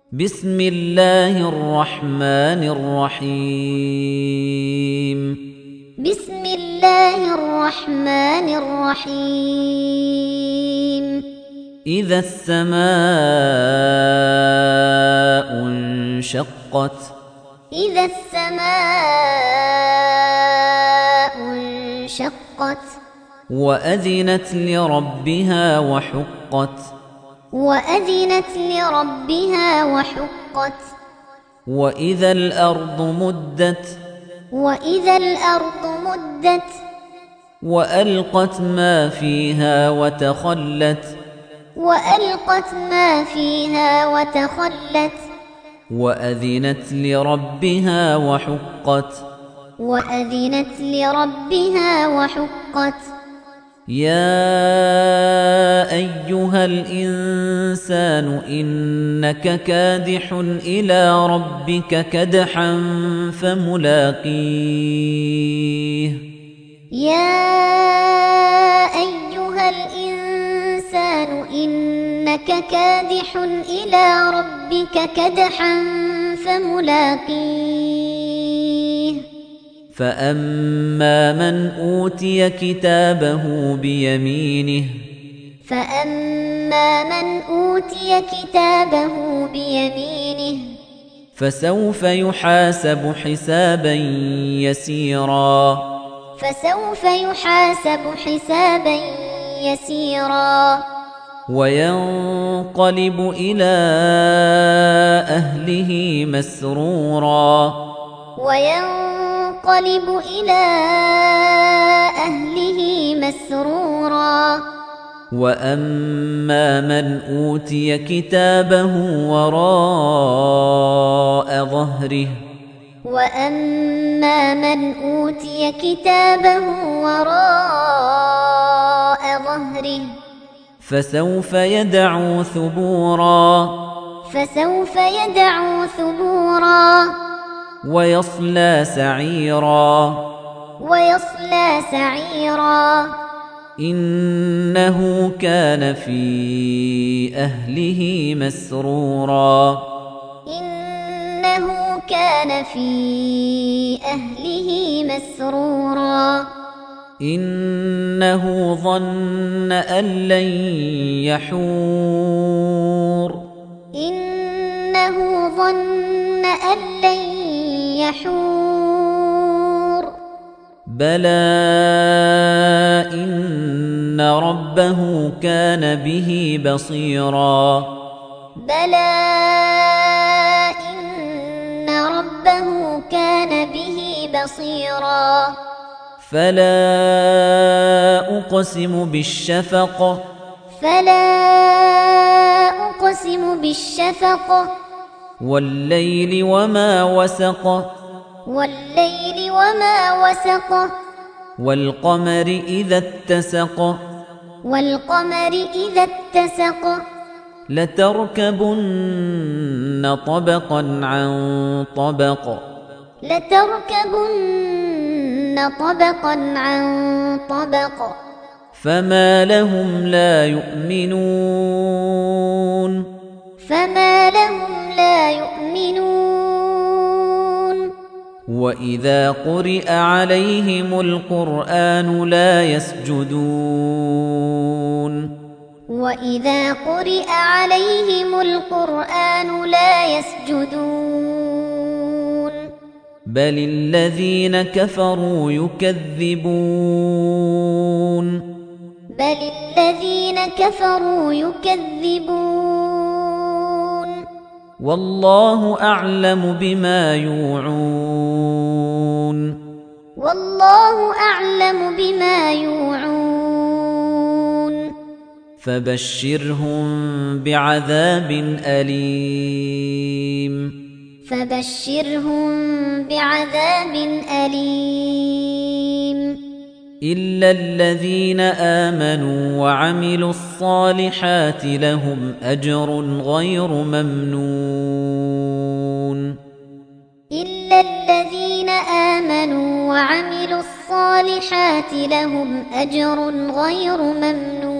بسم الله الرحمن الرحيم بسم الله الرحمن الرحيم إذا السماء انشقت إذا السماء انشقت وأذنت لربها وحقت وأذنت لربها وحقت وإذا الأرض مدت وإذا الأرض مدت وألقت ما فيها وتخلت وألقت ما فيها وتخلت وأذنت لربها وحقت وأذنت لربها وحقت يا أيها الإنسان إنك كادح إلى ربك كدحا فملاقيه يا أيها الإنسان إنك كادح إلى ربك كدحا فملاقيه فأما من أوتي كتابه بيمينه فأما من أوتي كتابه بيمينه فسوف يحاسب حسابا يسيرا فسوف يحاسب حسابا يسيرا وينقلب إلى أهله مسرورا وينقلب إلى أهله مسرورا وأما من أوتي كتابه وراء ظهره وأما من أوتي كتابه وراء ظهره فسوف يدعو ثبورا فسوف يدعو ثبورا ويصلى سعيرا ويصلى سعيرا إنه كان في أهله مسرورا إنه كان في أهله مسرورا إنه ظن أن لن يحور إنه ظن أن لن يحور بلى إن ربه كان به بصيرا بلى إن ربه كان به بصيرا فلا أقسم بالشفق فلا أقسم بالشفق والليل وما وسق والليل وما وسق والقمر إذا اتسق والقمر إذا اتسق لتركبن طبقا عن طبق لتركبن طبقا عن طبق فما لهم لا يؤمنون فما لهم لا يؤمنون وإذا قرئ عليهم القرآن لا يسجدون وإذا قرئ عليهم القرآن لا يسجدون بل الذين كفروا يكذبون بل الذين كفروا يكذبون والله أعلم بما يوعون والله أعلم بما يوعون فبشرهم بعذاب أليم فبشرهم بعذاب أليم إلا الذين آمنوا وعملوا الصالحات لهم أجر غير ممنون إلا الذين آمنوا وعملوا الصالحات لهم أجر غير ممنون